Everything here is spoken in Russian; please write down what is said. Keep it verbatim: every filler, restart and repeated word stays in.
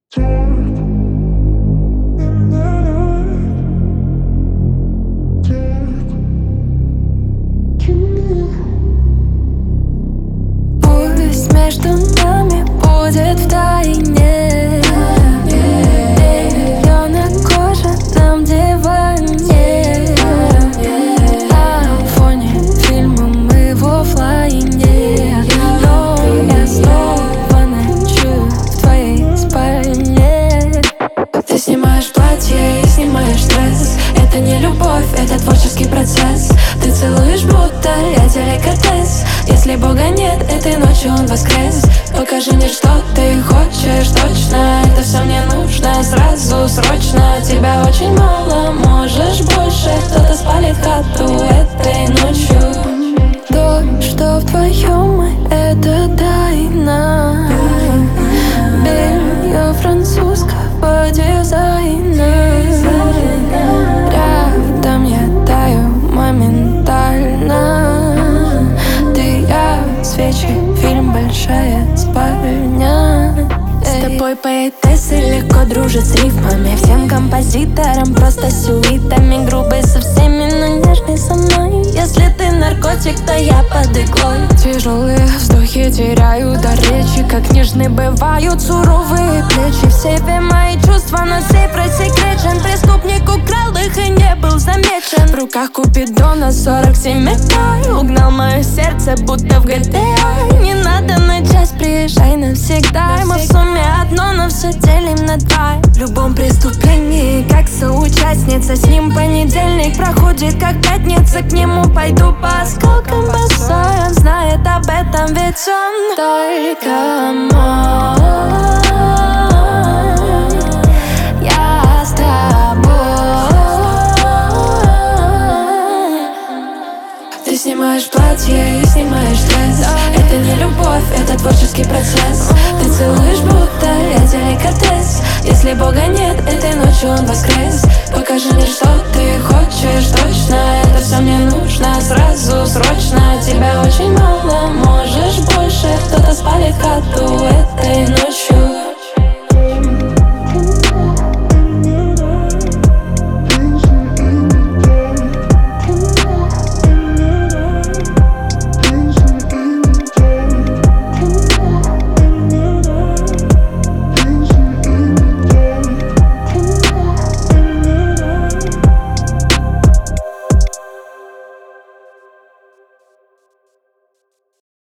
Пусть между нами будет втайне бельёная кожа там, где ванне, а в фоне фильма мы в оффлайне. Но я снова ночую в твоей спальне. Ты снимаешь платье и снимаешь стресс. Это не любовь, это творческий процесс. Ты целуешь, будто я деликатес. Если Бога нет, этой ночью он воскрес. Покажи мне, что ты хочешь точно. Это все мне нужно сразу, срочно. Тебя очень мало, можешь больше. Кто-то спалит хату этой ночью. То, что вдвоем мы, это тайна. Белье французского дизайна. Рядом я таю моментально. Ты, я, свечи, фильм, большая спальня. С тобой поэтессы легко дружат с рифмами. Всем композиторам просто сюитами. Грубый со всеми, но нежный со мной. Если ты наркотик, то я под иглой. Тяжелые вздохи теряют до речи. Как нежны бывают суровые плечи. В себе мои чувства, но сейф рассекречен. Преступник украл их и не был замечен. В руках Купидона сорок семь металл. Угнал мое сердце, будто в джи ти эй. Не надо на час, приезжай навсегда. Мы в сумме одно, но все делим на два. В любом преступлении, как соучастница. С ним понедельник проходит, как пятница. К нему пойду по осколкам босой. Он знает об этом, ведь он только мой. Я с тобой. Ты снимаешь платье и снимаешь стресс. Это не любовь, это творческий процесс. Ты целуешь, будто я деликатес. Если Бога нет, этой ночью он воскрес. Покажи мне, что ты хочешь точно. Это все мне нужно сразу, срочно. Тебя очень мало, можешь больше. Кто-то спалит хату